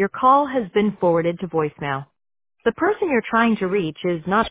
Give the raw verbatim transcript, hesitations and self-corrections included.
Your call has been forwarded to voicemail. The person you're trying to reach is not